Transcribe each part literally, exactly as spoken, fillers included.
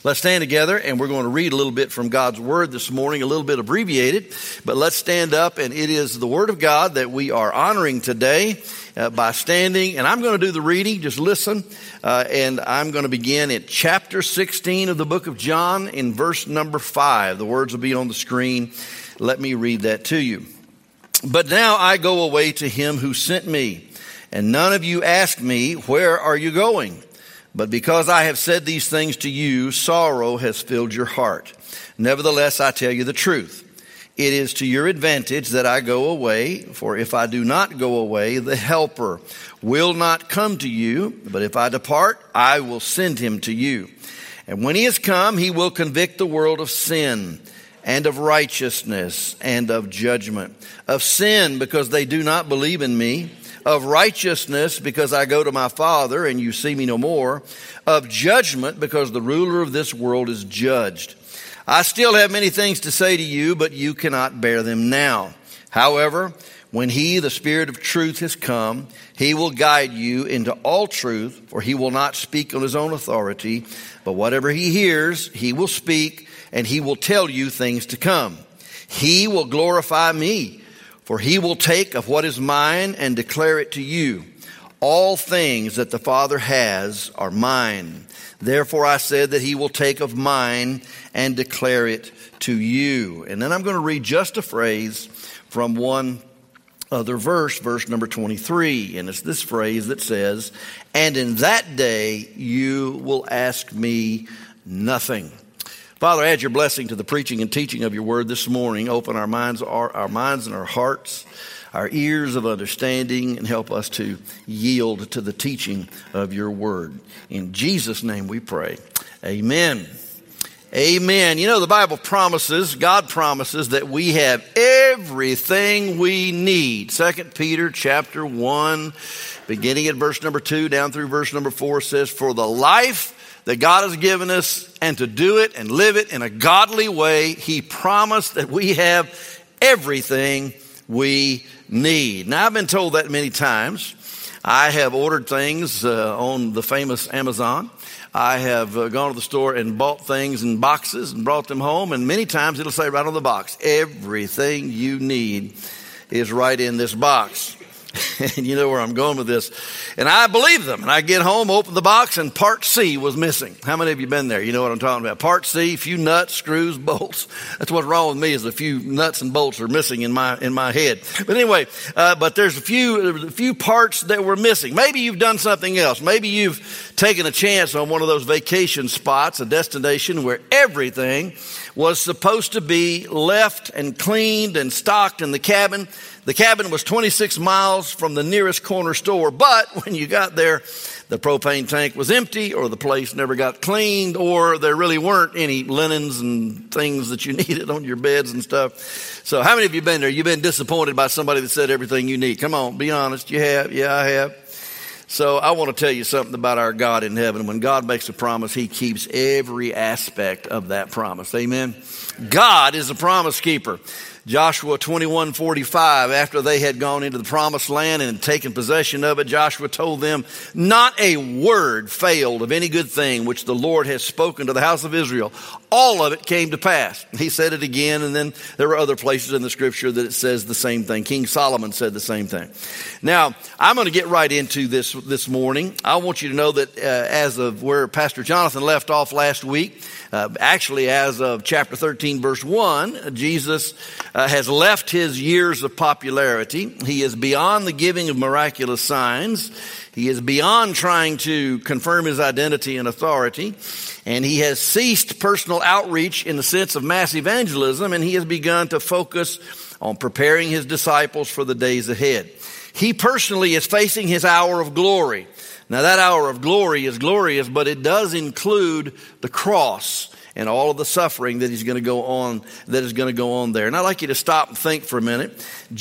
Let's stand together, and we're going to read a little bit from God's Word this morning, a little bit abbreviated, but let's stand up, and it is the Word of God that we are honoring today uh, by standing, and I'm going to do the reading. Just listen, uh, and I'm going to begin at chapter sixteen of the book of John in verse number five. The words will be on the screen. Let me read that to you. But now I go away to him who sent me, and none of you ask me, where are you going? But because I have said these things to you, sorrow has filled your heart. Nevertheless, I tell you the truth. It is to your advantage that I go away, for if I do not go away, the Helper will not come to you. But if I depart, I will send him to you. And when he has come, he will convict the world of sin and of righteousness and of judgment. Of sin, because they do not believe in me. Of righteousness, because I go to my Father and you see me no more. Of judgment, because the ruler of this world is judged. I still have many things to say to you, but you cannot bear them now. However, when he, the Spirit of truth, has come, he will guide you into all truth, for he will not speak on his own authority, but whatever he hears, he will speak, and he will tell you things to come. He will glorify me. For he will take of what is mine and declare it to you. All things that the Father has are mine. Therefore I said that he will take of mine and declare it to you. And then I'm going to read just a phrase from one other verse, verse number twenty-three. And it's this phrase that says, and in that day you will ask me nothing. Father, add your blessing to the preaching and teaching of your word this morning. Open our minds, our, our minds and our hearts, our ears of understanding, and help us to yield to the teaching of your word. In Jesus' name we pray. Amen. Amen. You know, the Bible promises, God promises that we have everything we need. Second Peter chapter one, beginning at verse number two down through verse number four says, for the life that God has given us, and to do it and live it in a godly way, he promised that we have everything we need. Now, I've been told that many times. I have ordered things uh, on the famous Amazon. I have uh, gone to the store and bought things in boxes and brought them home, and many times it'll say right on the box, everything you need is right in this box. And you know where I'm going with this. And I believe them. And I get home, open the box, and part C was missing. How many of you been there? You know what I'm talking about. Part C, a few nuts, screws, bolts. That's what's wrong with me is a few nuts and bolts are missing in my in my head. But anyway, uh, but there's a few a few parts that were missing. Maybe you've done something else. Maybe you've taken a chance on one of those vacation spots, a destination where everything was supposed to be left and cleaned and stocked in the cabin. The cabin was twenty-six miles from the nearest corner store, but when you got there, the propane tank was empty, or the place never got cleaned, or there really weren't any linens and things that you needed on your beds and stuff. So how many of you been there? You've been disappointed by somebody that said everything you need. Come on, be honest. You have? Yeah, I have. So I want to tell you something about our God in heaven. When God makes a promise, he keeps every aspect of that promise. Amen. God is a promise keeper. Joshua twenty-one forty-five, after they had gone into the promised land and had taken possession of it, Joshua told them, not a word failed of any good thing which the Lord has spoken to the house of Israel. All of it came to pass. He said it again, and then there were other places in the scripture that it says the same thing. King Solomon said the same thing. Now, I'm going to get right into this this morning. I want you to know that uh, as of where Pastor Jonathan left off last week, uh, actually as of chapter thirteen, verse one, Jesus Uh, has left his years of popularity. He is beyond the giving of miraculous signs. He is beyond trying to confirm his identity and authority. And he has ceased personal outreach in the sense of mass evangelism, and he has begun to focus on preparing his disciples for the days ahead. He personally is facing his hour of glory. Now, that hour of glory is glorious, but it does include the cross and all of the suffering that he's going to go on, that is going to go on there. And I'd like you to stop and think for a minute.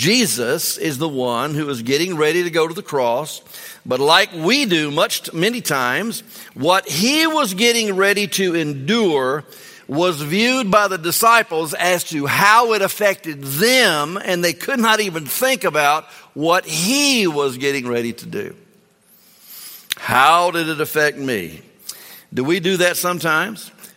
Jesus is the one who is getting ready to go to the cross. But like we do much, many times, what he was getting ready to endure was viewed by the disciples as to how it affected them, and they could not even think about what he was getting ready to do. How did it affect me? Do we do that sometimes?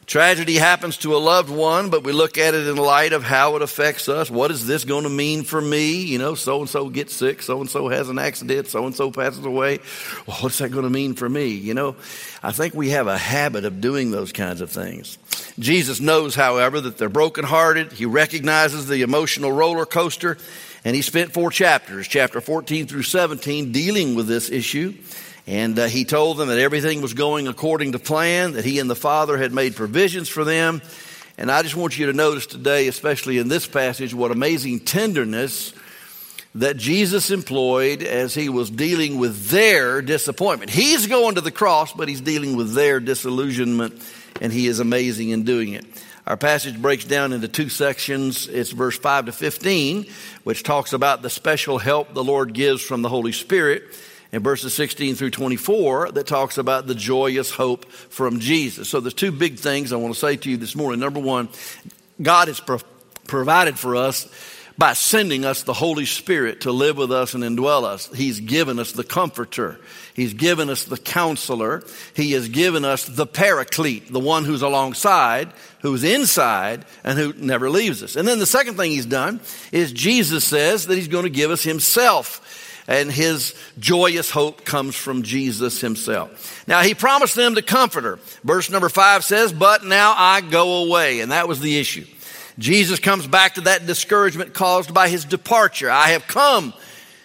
Tragedy happens to a loved one, but we look at it in light of how it affects us. What is this going to mean for me? You know, so-and-so gets sick, so-and-so has an accident, so-and-so passes away. Well, what's that going to mean for me? You know, I think we have a habit of doing those kinds of things. Jesus knows, however, that they're brokenhearted. He recognizes the emotional roller coaster, and he spent four chapters, chapter fourteen through seventeen, dealing with this issue. And uh, he told them that everything was going according to plan, that he and the Father had made provisions for them. And I just want you to notice today, especially in this passage, what amazing tenderness that Jesus employed as he was dealing with their disappointment. He's going to the cross, but he's dealing with their disillusionment, and he is amazing in doing it. Our passage breaks down into two sections. It's verse five to fifteen, which talks about the special help the Lord gives from the Holy Spirit, and verses sixteen through twenty-four that talks about the joyous hope from Jesus. So there's two big things I want to say to you this morning. Number one, God has pro- provided for us by sending us the Holy Spirit to live with us and indwell us. He's given us the Comforter. He's given us the Counselor. He has given us the Paraclete, the one who's alongside, who's inside, and who never leaves us. And then the second thing he's done is Jesus says that he's going to give us himself. And his joyous hope comes from Jesus himself. Now, he promised them the Comforter. Verse number five says, but now I go away. And that was the issue. Jesus comes back to that discouragement caused by his departure. I have come.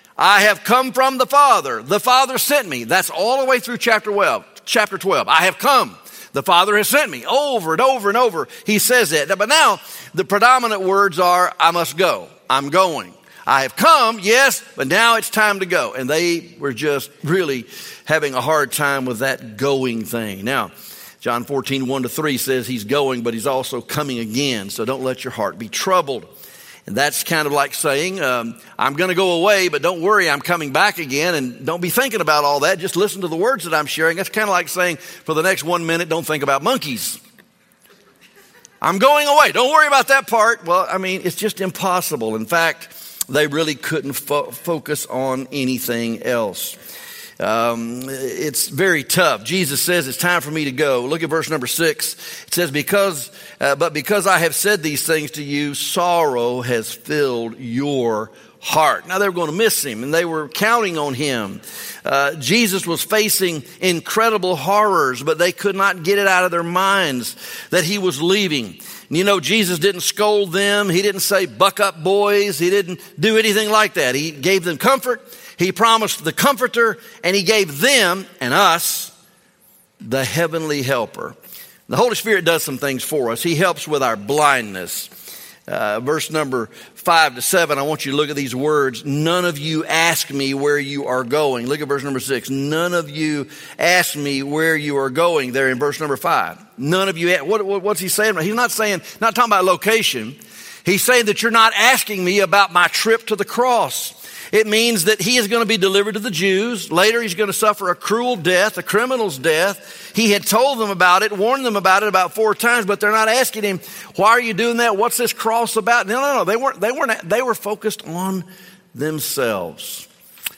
I have come from the Father. The Father sent me. That's all the way through chapter twelve. Chapter twelve. I have come. The Father has sent me. Over and over and over, he says that. But now, the predominant words are, I must go. I'm going. I have come, yes, but now it's time to go. And they were just really having a hard time with that going thing. Now, John fourteen, one to three says he's going, but he's also coming again. So don't let your heart be troubled. And that's kind of like saying, um, I'm going to go away, but don't worry, I'm coming back again. And don't be thinking about all that. Just listen to the words that I'm sharing. That's kind of like saying, for the next one minute, don't think about monkeys. I'm going away. Don't worry about that part. Well, I mean, it's just impossible. In fact, they really couldn't fo- focus on anything else. Um, it's very tough. Jesus says it's time for me to go. Look at verse number six. It says, because, uh, but because I have said these things to you, sorrow has filled your heart. Now they were going to miss him, and they were counting on him. Uh, Jesus was facing incredible horrors, but they could not get it out of their minds that he was leaving. You know, Jesus didn't scold them. He didn't say, buck up, boys. He didn't do anything like that. He gave them comfort. He promised the Comforter, and he gave them and us the heavenly helper. The Holy Spirit does some things for us. He helps with our blindness. Uh, verse number five to seven, I want you to look at these words. None of you ask me where you are going. Look at verse number six. None of you ask me where you are going there in verse number five. None of you, what, what, what's he saying? He's not saying, not talking about location. He's saying that you're not asking me about my trip to the cross. It means that he is going to be delivered to the Jews. Later, he's going to suffer a cruel death, a criminal's death. He had told them about it, warned them about it about four times, but they're not asking him, why are you doing that? What's this cross about? No, no, no. They weren't, they weren't, they were focused on themselves.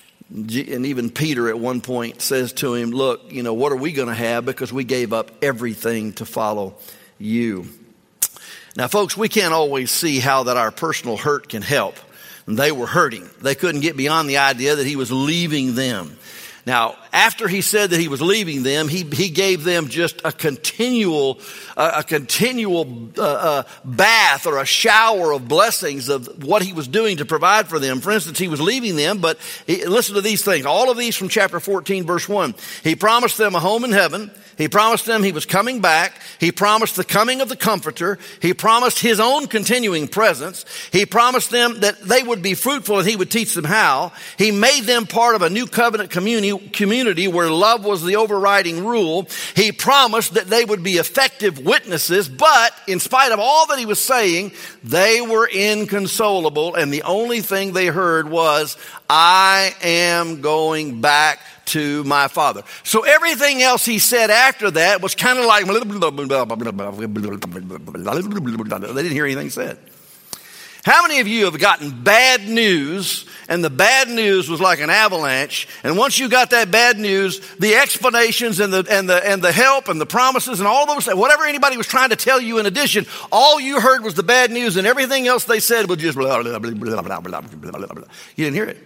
And even Peter at one point says to him, look, you know, what are we going to have? Because we gave up everything to follow you. Now, folks, we can't always see how that our personal hurt can help. They were hurting. They couldn't get beyond the idea that he was leaving them. Now, after he said that he was leaving them, he, he gave them just a continual, uh, a continual uh, uh, bath or a shower of blessings of what he was doing to provide for them. For instance, he was leaving them, but he, listen to these things. All of these from chapter fourteen, verse one. He promised them a home in heaven. He promised them he was coming back. He promised the coming of the Comforter. He promised his own continuing presence. He promised them that they would be fruitful and he would teach them how. He made them part of a new covenant community, community where love was the overriding rule. He promised that they would be effective witnesses, but in spite of all that he was saying, they were inconsolable, and the only thing they heard was, I am going back to my Father. So everything else he said after that was kind of like, they didn't hear anything said. How many of you have gotten bad news, and the bad news was like an avalanche, and once you got that bad news, the explanations and the and the and the help and the promises and all those, whatever anybody was trying to tell you in addition, all you heard was the bad news, and everything else they said was just blah, blah, blah, blah, blah, blah, blah, blah, blah. You didn't hear it.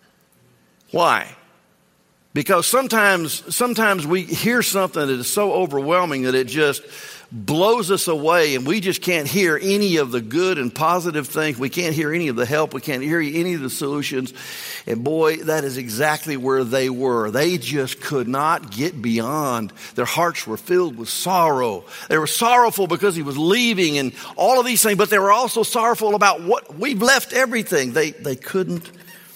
Why? Because sometimes sometimes we hear something that is so overwhelming that it just blows us away, and we just can't hear any of the good and positive things. We can't hear any of the help. We can't hear any of the solutions. And boy, that is exactly where they were. They just could not get beyond. Their hearts were filled with sorrow. They were sorrowful because he was leaving and all of these things, but they were also sorrowful about what we've left everything. They, they couldn't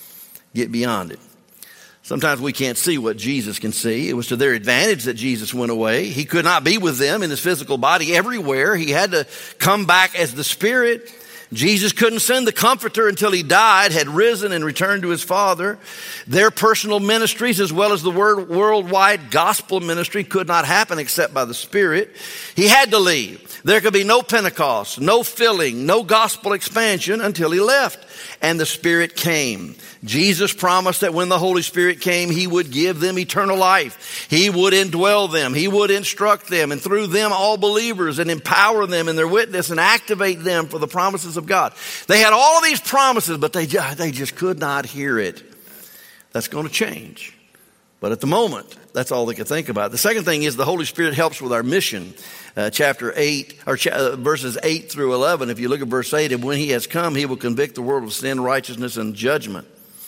get beyond it. Sometimes we can't see what Jesus can see. It was to their advantage that Jesus went away. He could not be with them in his physical body everywhere. He had to come back as the Spirit. Jesus couldn't send the Comforter until he died, had risen and returned to his Father. Their personal ministries as well as the worldwide gospel ministry could not happen except by the Spirit. He had to leave. There could be no Pentecost, no filling, no gospel expansion until he left. And the Spirit came. Jesus promised that when the Holy Spirit came, he would give them eternal life. He would indwell them. He would instruct them, and through them all believers, and empower them in their witness and activate them for the promises of God. They had all of these promises, but they, they just could not hear it. That's going to change. But at the moment, that's all they could think about. The second thing is the Holy Spirit helps with our mission. Uh, chapter eight, or ch- uh, verses eight through eleven. If you look at verse eight, and when he has come, he will convict the world of sin, righteousness, and judgment.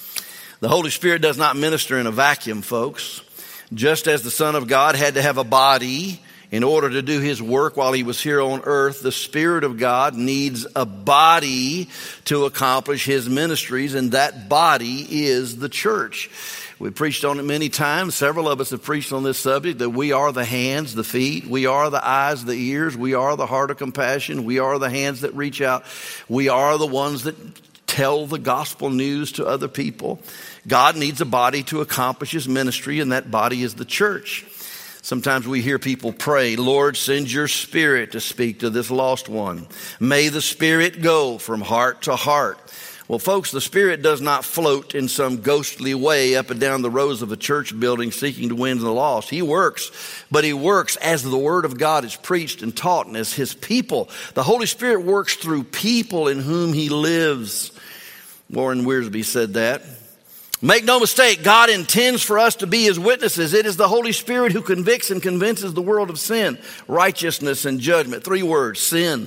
The Holy Spirit does not minister in a vacuum, folks. Just as the Son of God had to have a body in order to do his work while he was here on earth, the Spirit of God needs a body to accomplish his ministries, and that body is the church. We've preached on it many times. Several of us have preached on this subject, that we are the hands, the feet. We are the eyes, the ears. We are the heart of compassion. We are the hands that reach out. We are the ones that tell the gospel news to other people. God needs a body to accomplish his ministry, and that body is the church. Sometimes we hear people pray, Lord, send your Spirit to speak to this lost one. May the Spirit go from heart to heart. Well, folks, the Spirit does not float in some ghostly way up and down the rows of a church building seeking to win the lost. He works, but he works as the Word of God is preached and taught, and as his people. The Holy Spirit works through people in whom he lives. Warren Wiersbe said that. Make no mistake, God intends for us to be his witnesses. It is the Holy Spirit who convicts and convinces the world of sin, righteousness, and judgment. Three words, sin.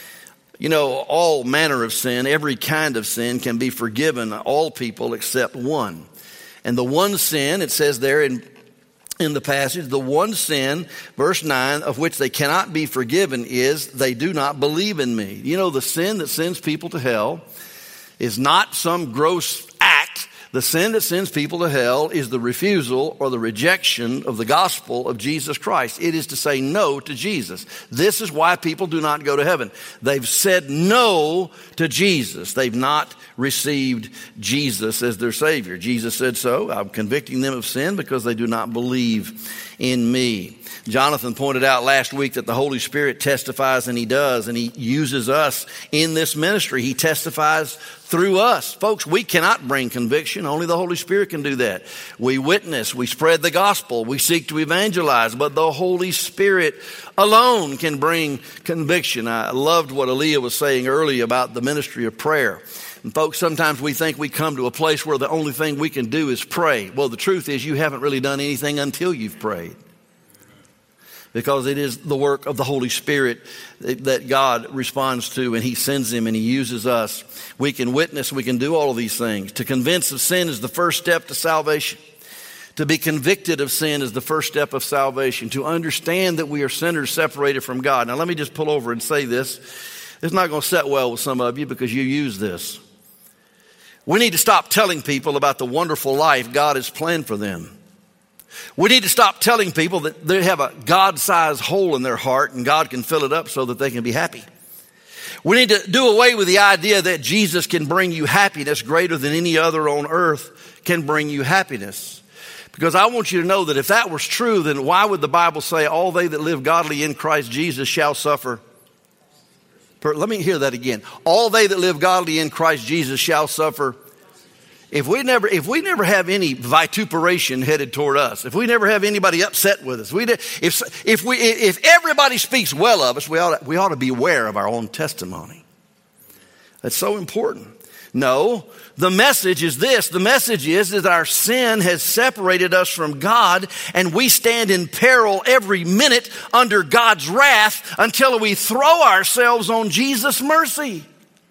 You know, all manner of sin, every kind of sin can be forgiven, all people except one. And the one sin, it says there in, in the passage, the one sin, verse nine, of which they cannot be forgiven is they do not believe in me. You know, the sin that sends people to hell is not some gross act. The sin that sends people to hell is the refusal or the rejection of the gospel of Jesus Christ. It is to say no to Jesus. This is why people do not go to heaven. They've said no to Jesus. They've not received Jesus as their Savior. Jesus said so. I'm convicting them of sin because they do not believe in me. Jonathan pointed out last week that the Holy Spirit testifies, and he does, and he uses us in this ministry. He testifies through us. Folks, we cannot bring conviction. Only the Holy Spirit can do that. We witness, we spread the gospel, we seek to evangelize, but the Holy Spirit alone can bring conviction. I loved what Aaliyah was saying earlier about the ministry of prayer. And folks, sometimes we think we come to a place where the only thing we can do is pray. Well, the truth is you haven't really done anything until you've prayed. Because it is the work of the Holy Spirit that God responds to, and he sends him and he uses us. We can witness, we can do all of these things. To convince of sin is the first step to salvation. To be convicted of sin is the first step of salvation. To understand that we are sinners separated from God. Now let me just pull over and say this. It's not going to set well with some of you because you use this. We need to stop telling people about the wonderful life God has planned for them. We need to stop telling people that they have a God-sized hole in their heart and God can fill it up so that they can be happy. We need to do away with the idea that Jesus can bring you happiness greater than any other on earth can bring you happiness. Because I want you to know that if that was true, then why would the Bible say all they that live godly in Christ Jesus shall suffer Let me hear that again. All they that live godly in Christ Jesus shall suffer. If we never, if we never have any vituperation headed toward us, if we never have anybody upset with us, we, if, if we, if everybody speaks well of us, we ought to, we ought to be aware of our own testimony. That's so important. No, the message is this. The message is that our sin has separated us from God, and we stand in peril every minute under God's wrath until we throw ourselves on Jesus' mercy.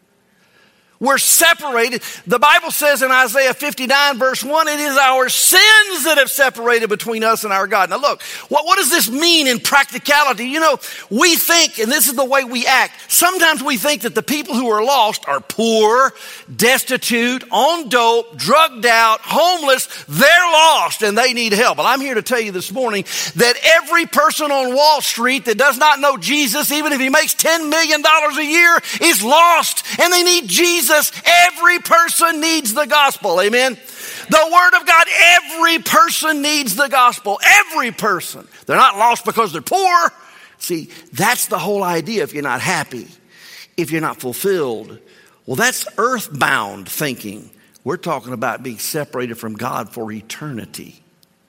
We're separated. The Bible says in Isaiah fifty-nine verse one, it is our sins that have separated between us and our God. Now look, what, what does this mean in practicality? You know, we think, and this is the way we act, sometimes we think that the people who are lost are poor, destitute, on dope, drugged out, homeless. They're lost and they need help. Well, I'm here to tell you this morning that every person on Wall Street that does not know Jesus, even if he makes ten million dollars a year, is lost and they need Jesus. Every person needs the gospel. Amen. The word of God, every person needs the gospel. Every person. They're not lost because they're poor. See, that's the whole idea. If you're not happy, if you're not fulfilled, well, that's earthbound thinking. We're talking about being separated from God for eternity.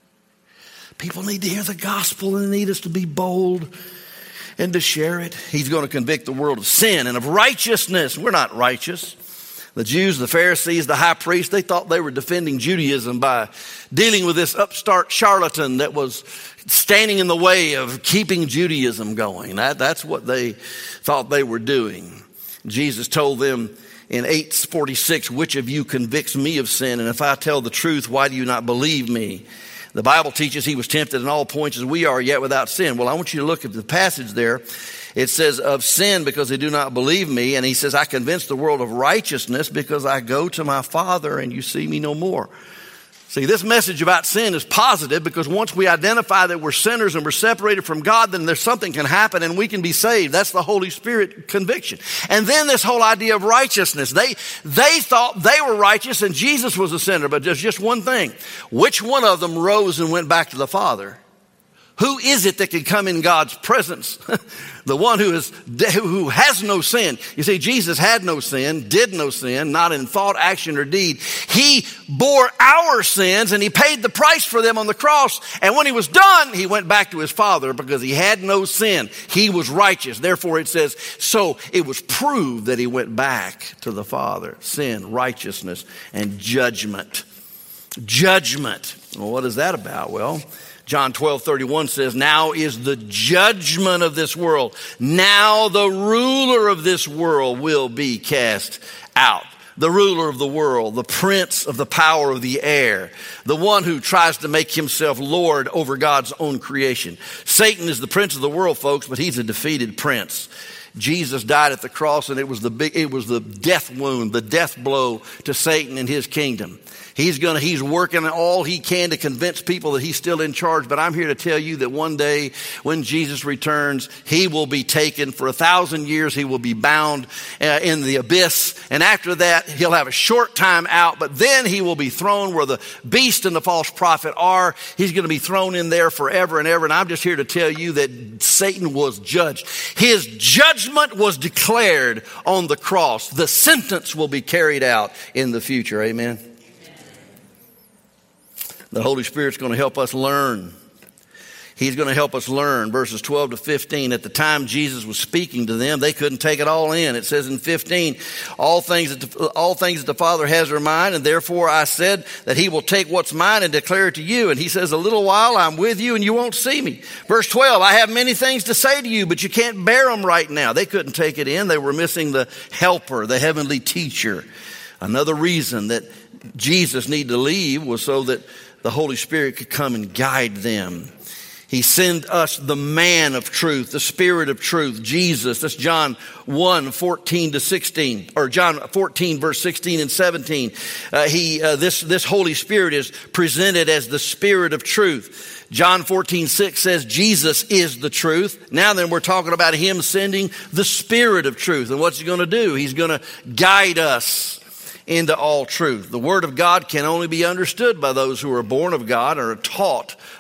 People need to hear the gospel and they need us to be bold and to share it. He's going to convict the world of sin and of righteousness. We're not righteous. The Jews, the Pharisees, the high priest, they thought they were defending Judaism by dealing with this upstart charlatan that was standing in the way of keeping Judaism going. That, that's what they thought they were doing. Jesus told them in eight forty-six, which of you convicts me of sin? And if I tell the truth, why do you not believe me? The Bible teaches he was tempted in all points as we are, yet without sin. Well, I want you to look at the passage there. It says of sin because they do not believe me. And he says, I convince the world of righteousness because I go to my Father and you see me no more. See, this message about sin is positive because once we identify that we're sinners and we're separated from God, then there's something can happen and we can be saved. That's the Holy Spirit conviction. And then this whole idea of righteousness. They, they thought they were righteous and Jesus was a sinner, but there's just one thing. Which one of them rose and went back to the Father? Who is it that can come in God's presence? The one who is who has no sin. You see, Jesus had no sin, did no sin, not in thought, action, or deed. He bore our sins and he paid the price for them on the cross. And when he was done, he went back to his Father because he had no sin. He was righteous. Therefore, it says, so it was proved that he went back to the Father. Sin, righteousness, and judgment. Judgment. Well, what is that about? Well, John twelve thirty-one says, now is the judgment of this world. Now the ruler of this world will be cast out. The ruler of the world, the prince of the power of the air, the one who tries to make himself Lord over God's own creation. Satan is the prince of the world, folks, but he's a defeated prince. Jesus died at the cross and it was the big, it was the death wound, the death blow to Satan and his kingdom. He's gonna, he's working all he can to convince people that he's still in charge. But I'm here to tell you that one day when Jesus returns, he will be taken for a thousand years. He will be bound uh, in the abyss. And after that, he'll have a short time out, but then he will be thrown where the beast and the false prophet are. He's going to be thrown in there forever and ever. And I'm just here to tell you that Satan was judged. His judgment was declared on the cross. The sentence will be carried out in the future. Amen. The Holy Spirit's going to help us learn. He's going to help us learn. Verses twelve to fifteen. At the time Jesus was speaking to them, they couldn't take it all in. It says in fifteen, all things that the, all things that the Father has are mine, and therefore I said that he will take what's mine and declare it to you. And he says, a little while I'm with you and you won't see me. Verse twelve, I have many things to say to you, but you can't bear them right now. They couldn't take it in. They were missing the helper, the heavenly teacher. Another reason that Jesus needed to leave was so that the Holy Spirit could come and guide them. He sent us the man of truth, the Spirit of truth, Jesus. That's John one, fourteen to sixteen, or John fourteen, verse sixteen and seventeen. Uh, he, uh, this, this Holy Spirit is presented as the Spirit of truth. John fourteen, six says Jesus is the truth. Now then we're talking about him sending the Spirit of truth. And what's he going to do? He's going to guide us into all truth. The Word of God can only be understood by those who are born of God or are taught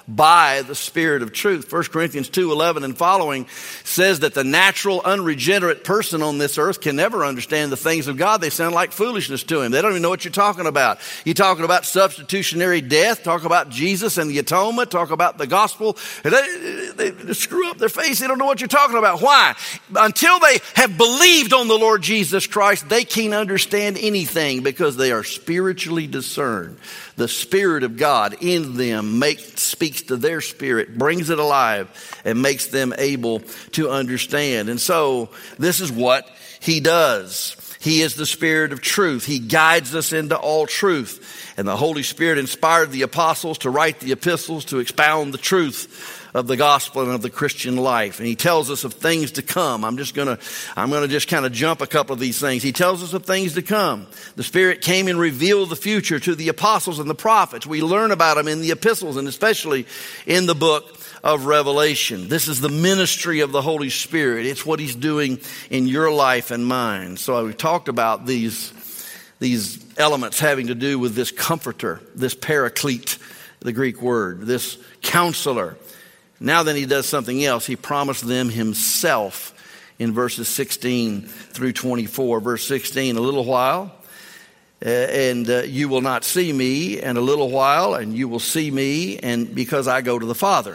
by the Spirit of truth. First Corinthians two eleven and following says that the natural, unregenerate person on this earth can never understand the things of God. They sound like foolishness to him. They don't even know what you're talking about. You're talking about substitutionary death, talk about Jesus and the atonement, talk about the gospel. They, they, they screw up their face. They don't know what you're talking about. Why? Until they have believed on the Lord Jesus Christ, they can't understand anything because they are spiritually discerned. The Spirit of God in them makes, speaks to their spirit, brings it alive, and makes them able to understand. And so this is what he does. He is the Spirit of truth. He guides us into all truth. And the Holy Spirit inspired the apostles to write the epistles to expound the truth of the gospel and of the Christian life. And he tells us of things to come. I'm just gonna, I'm gonna just kind of jump a couple of these things. He tells us of things to come. The Spirit came and revealed the future to the apostles and the prophets. We learn about them in the epistles and especially in the book of Revelation. This is the ministry of the Holy Spirit. It's what he's doing in your life and mine. So we've talked about these, these elements having to do with this comforter, this paraclete, the Greek word, this counselor. Now then he does something else. He promised them himself in verses sixteen through twenty-four. Verse sixteen, a little while uh, and uh, you will not see me, and a little while and you will see me, and because I go to the Father.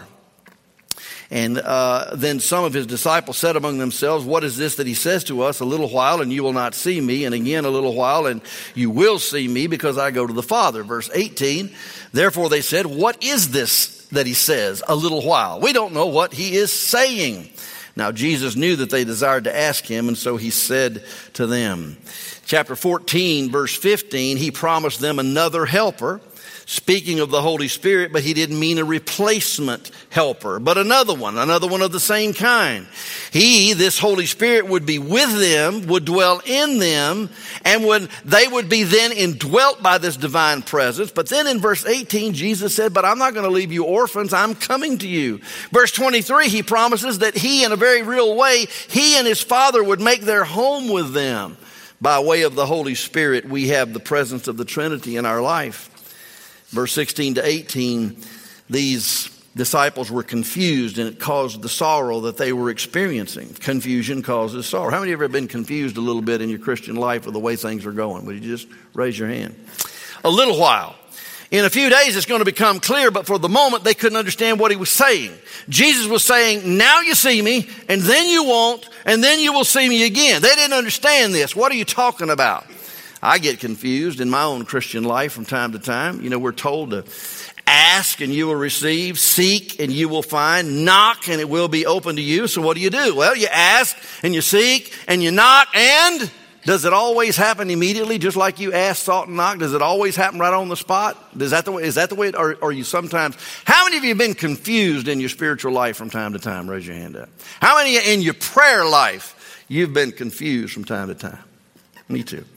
And uh, then some of his disciples said among themselves, what is this that he says to us? A little while and you will not see me, and again a little while and you will see me because I go to the Father. Verse eighteen, therefore they said, what is this that he says, a little while? We don't know what he is saying. Now Jesus knew that they desired to ask him, and so he said to them. Chapter fourteen, verse fifteen, he promised them another helper, speaking of the Holy Spirit, but he didn't mean a replacement helper, but another one, another one of the same kind. He, this Holy Spirit, would be with them, would dwell in them, and when they would be then indwelt by this divine presence. But then in verse eighteen, Jesus said, but I'm not going to leave you orphans, I'm coming to you. Verse twenty-three, he promises that he, in a very real way, he and his Father would make their home with them. By way of the Holy Spirit, we have the presence of the Trinity in our life. Verse sixteen to eighteen, these disciples were confused, and it caused the sorrow that they were experiencing. Confusion causes sorrow. How many of you have ever been confused a little bit in your Christian life with the way things are going? Would you just raise your hand? A little while. In a few days it's going to become clear, but for the moment they couldn't understand what he was saying. Jesus was saying, now you see me, and then you won't, and then you will see me again. They didn't understand this. What are you talking about? I get confused in my own Christian life from time to time. You know, we're told to ask and you will receive, seek and you will find, knock and it will be open to you. So what do you do? Well, you ask and you seek and you knock, and does it always happen immediately, just like you ask, sought, and knock? Does it always happen right on the spot? Is that the way, is that the way, it, or are you sometimes, how many of you have been confused in your spiritual life from time to time? Raise your hand up. How many in your prayer life you've been confused from time to time? Me too.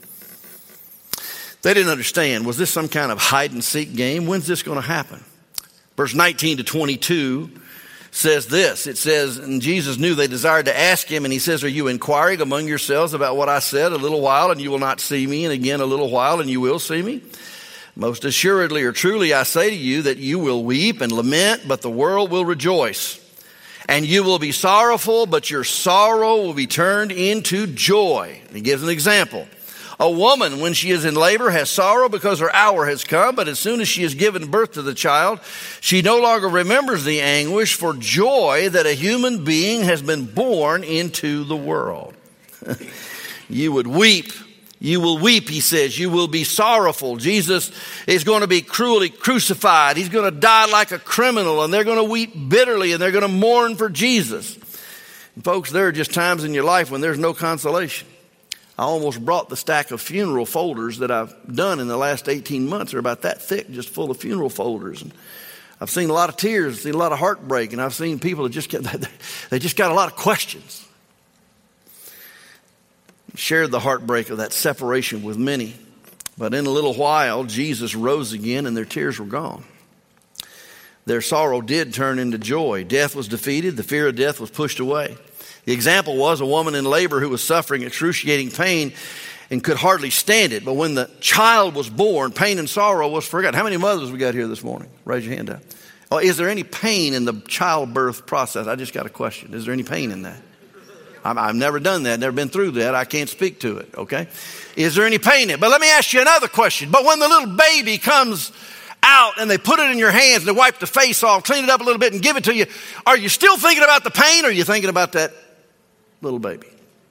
They didn't understand. Was this some kind of hide and seek game? When's this going to happen? Verse nineteen to twenty-two says this. It says, and Jesus knew they desired to ask him, and he says, are you inquiring among yourselves about what I said? A little while and you will not see me, and again a little while and you will see me. Most assuredly or truly I say to you that you will weep and lament, but the world will rejoice. And you will be sorrowful, but your sorrow will be turned into joy. And he gives an example. A woman, when she is in labor, has sorrow because her hour has come, but as soon as she has given birth to the child, she no longer remembers the anguish for joy that a human being has been born into the world. You would weep. You will weep, he says. You will be sorrowful. Jesus is going to be cruelly crucified. He's going to die like a criminal, and they're going to weep bitterly, and they're going to mourn for Jesus. And folks, there are just times in your life when there's no consolation. I almost brought the stack of funeral folders that I've done in the last eighteen months. They're about that thick, just full of funeral folders. And I've seen a lot of tears, seen a lot of heartbreak, and I've seen people that just get, they just got a lot of questions. Shared the heartbreak of that separation with many. But in a little while, Jesus rose again, and their tears were gone. Their sorrow did turn into joy. Death was defeated. The fear of death was pushed away. The example was a woman in labor who was suffering excruciating pain and could hardly stand it. But when the child was born, pain and sorrow was forgotten. How many mothers we got here this morning? Raise your hand up. Oh, is there any pain in the childbirth process? I just got a question. Is there any pain in that? I've never done that, never been through that. I can't speak to it, okay? Is there any pain in it? But let me ask you another question. But when the little baby comes out and they put it in your hands and they wipe the face off, clean it up a little bit and give it to you, are you still thinking about the pain or are you thinking about that little baby?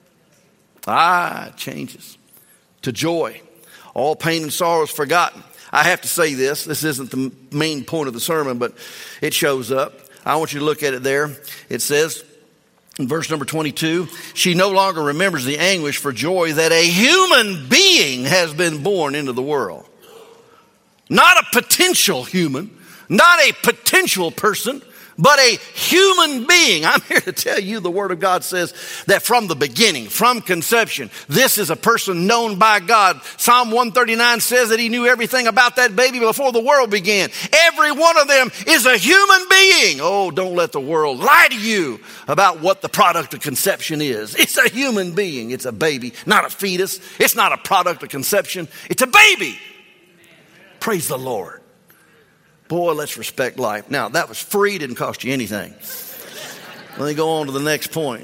Ah, it changes to joy. All pain and sorrow is forgotten. I have to say this. This isn't the main point of the sermon, but it shows up. I want you to look at it there. It says, in verse number twenty-two, she no longer remembers the anguish for joy that a human being has been born into the world. Not a potential human, not a potential person, but a human being. I'm here to tell you the Word of God says that from the beginning, from conception, this is a person known by God. Psalm one thirty-nine says that he knew everything about that baby before the world began. Every one of them is a human being. Oh, don't let the world lie to you about what the product of conception is. It's a human being. It's a baby, not a fetus. It's not a product of conception. It's a baby. Praise the Lord. Boy, let's respect life. Now, that was free, didn't cost you anything. Let me go on to the next point.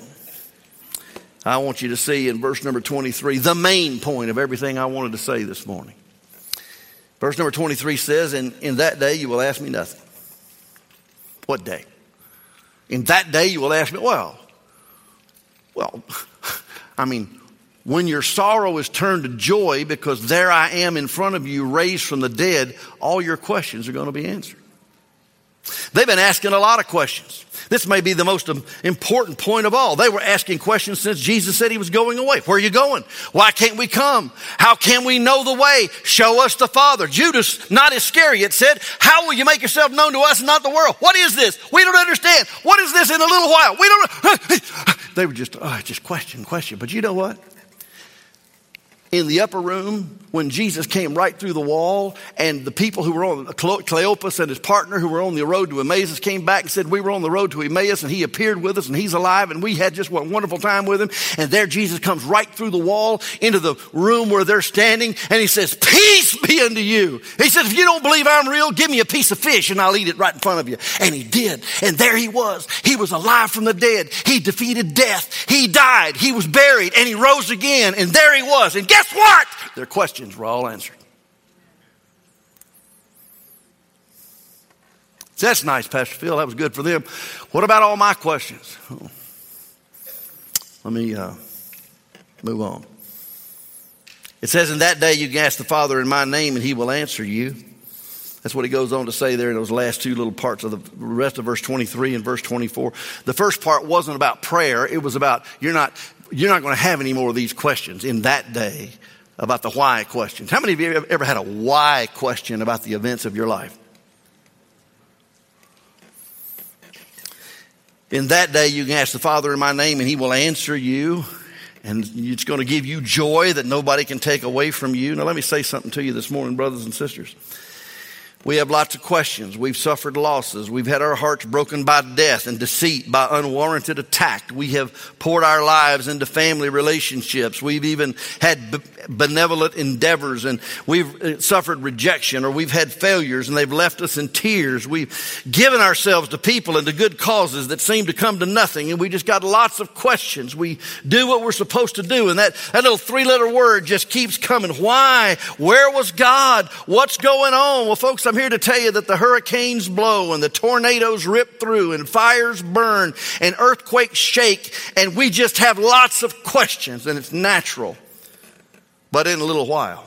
I want you to see in verse number twenty-three, the main point of everything I wanted to say this morning. Verse number twenty-three says, in, in that day you will ask me nothing. What day? In that day you will ask me, well, well, I mean, when your sorrow is turned to joy because there I am in front of you raised from the dead, all your questions are going to be answered. They've been asking a lot of questions. This may be the most important point of all. They were asking questions since Jesus said he was going away. Where are you going? Why can't we come? How can we know the way? Show us the Father. Judas, not Iscariot, said, how will you make yourself known to us and not the world? What is this? We don't understand. What is this in a little while? We don't. They were just, oh, just question, question. But you know what? In the upper room, when Jesus came right through the wall and the people who were on, Cleopas and his partner who were on the road to Emmaus came back and said, we were on the road to Emmaus and he appeared with us and he's alive and we had just a wonderful time with him. And there Jesus comes right through the wall into the room where they're standing and he says, peace be unto you. He said, if you don't believe I'm real, give me a piece of fish and I'll eat it right in front of you. And he did. And there he was. He was alive from the dead. He defeated death. He died. He was buried and he rose again. And there he was. And guess what? Their questions were all answered. So that's nice, Pastor Phil. That was good for them. What about all my questions? Oh. Let me uh, move on. It says, in that day you can ask the Father in my name and he will answer you. That's what he goes on to say there in those last two little parts of the rest of verse twenty-three and verse twenty-four. The first part wasn't about prayer. It was about you're not, you're not going to have any more of these questions in that day about the why questions. How many of you have ever had a why question about the events of your life? In that day you can ask the Father in my name and he will answer you. And it's going to give you joy that nobody can take away from you. Now let me say something to you this morning, brothers and sisters. We have lots of questions. We've suffered losses. We've had our hearts broken by death and deceit, by unwarranted attack. We have poured our lives into family relationships. We've even had benevolent endeavors and we've suffered rejection or we've had failures and they've left us in tears. We've given ourselves to people and to good causes that seem to come to nothing and we just got lots of questions. We do what we're supposed to do and that, that little three-letter word just keeps coming. Why? Where was God? What's going on? Well, folks, I'm here to tell you that the hurricanes blow and the tornadoes rip through and fires burn and earthquakes shake and we just have lots of questions and it's natural. But in a little while.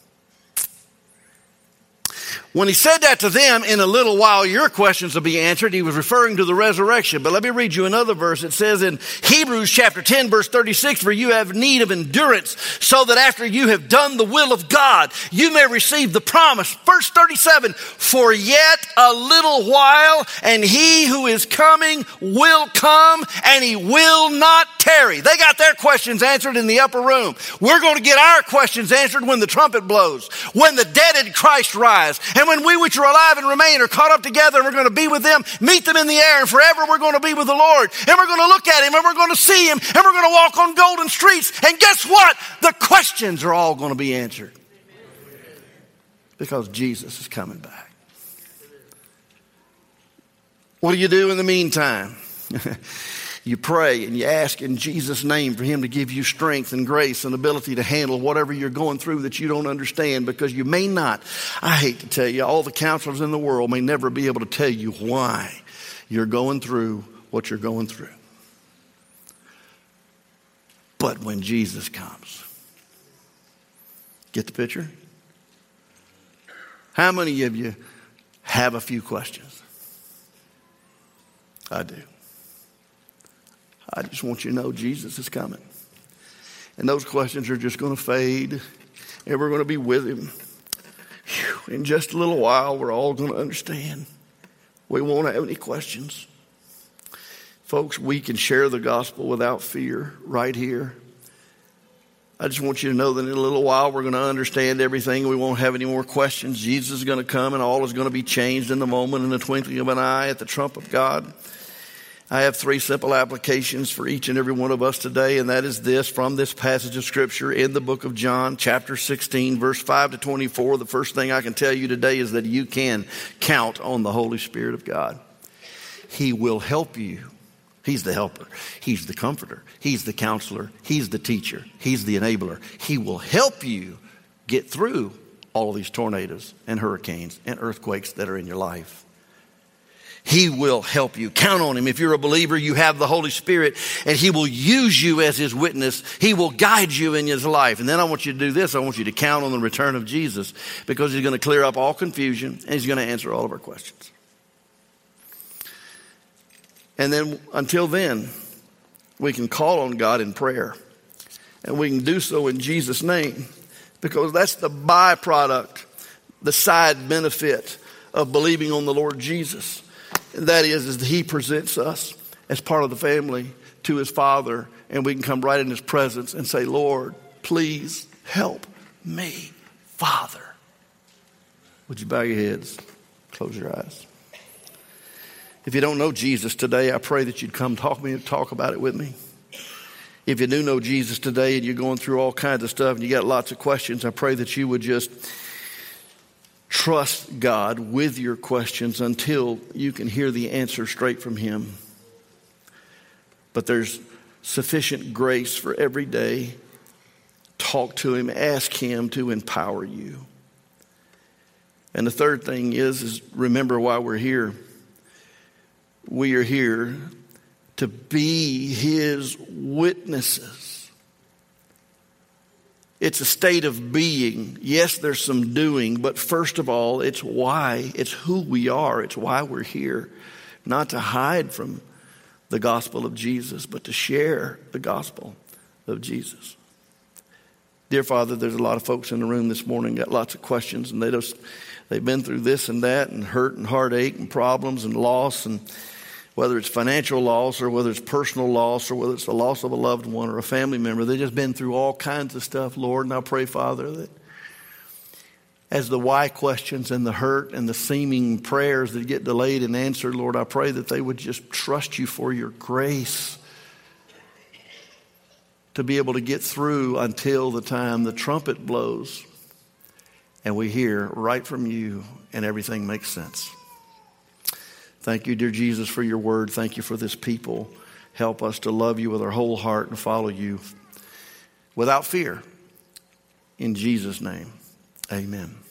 When he said that to them, in a little while your questions will be answered, he was referring to the resurrection. But let me read you another verse. It says in Hebrews chapter ten, verse thirty-six, for you have need of endurance, so that after you have done the will of God, you may receive the promise. Verse thirty-seven, for yet a little while, and he who is coming will come, and he will not tarry. They got their questions answered in the upper room. We're going to get our questions answered when the trumpet blows, when the dead in Christ rise, and when we which are alive and remain are caught up together and we're going to be with them, meet them in the air, and forever we're going to be with the Lord. And we're going to look at him and we're going to see him and we're going to walk on golden streets. And guess what? The questions are all going to be answered. Because Jesus is coming back. What do you do in the meantime? You pray and you ask in Jesus' name for him to give you strength and grace and ability to handle whatever you're going through that you don't understand, because you may not. I hate to tell you, all the counselors in the world may never be able to tell you why you're going through what you're going through. But when Jesus comes, get the picture? How many of you have a few questions? I do. I just want you to know Jesus is coming. And those questions are just going to fade. And we're going to be with him. Whew. In just a little while, we're all going to understand. We won't have any questions. Folks, we can share the gospel without fear right here. I just want you to know that in a little while we're going to understand everything. We won't have any more questions. Jesus is going to come and all is going to be changed in the moment, in the twinkling of an eye, at the trump of God. I have three simple applications for each and every one of us today, and that is this, from this passage of Scripture in the book of John, chapter sixteen, verse five to twenty-four. The first thing I can tell you today is that you can count on the Holy Spirit of God. He will help you. He's the helper. He's the comforter. He's the counselor. He's the teacher. He's the enabler. He will help you get through all of these tornadoes and hurricanes and earthquakes that are in your life. He will help you. Count on him. If you're a believer, you have the Holy Spirit, and he will use you as his witness. He will guide you in his life. And then I want you to do this. I want you to count on the return of Jesus, because he's going to clear up all confusion and he's going to answer all of our questions. And then until then, we can call on God in prayer, and we can do so in Jesus' name, because that's the byproduct, the side benefit of believing on the Lord Jesus. And that is, is that he presents us as part of the family to his Father, and we can come right in his presence and say, Lord, please help me, Father. Would you bow your heads? Close your eyes. If you don't know Jesus today, I pray that you'd come talk me talk about it with me. If you do know Jesus today and you're going through all kinds of stuff and you got lots of questions, I pray that you would just trust God with your questions until you can hear the answer straight from him. But there's sufficient grace for every day. Talk to him. Ask him to empower you. And the third thing is, is remember why we're here. We are here to be his witnesses. It's a state of being. Yes, there's some doing, but first of all, it's why. It's who we are. It's why we're here. Not to hide from the gospel of Jesus, but to share the gospel of Jesus. Dear Father, there's a lot of folks in the room this morning got lots of questions, and they just, they've been through this and that, and hurt and heartache and problems and loss, and whether it's financial loss or whether it's personal loss or whether it's the loss of a loved one or a family member. They've just been through all kinds of stuff, Lord. And I pray, Father, that as the why questions and the hurt and the seeming prayers that get delayed and answered, Lord, I pray that they would just trust you for your grace to be able to get through until the time the trumpet blows and we hear right from you and everything makes sense. Thank you, dear Jesus, for your word. Thank you for this people. Help us to love you with our whole heart and follow you without fear. In Jesus' name, amen.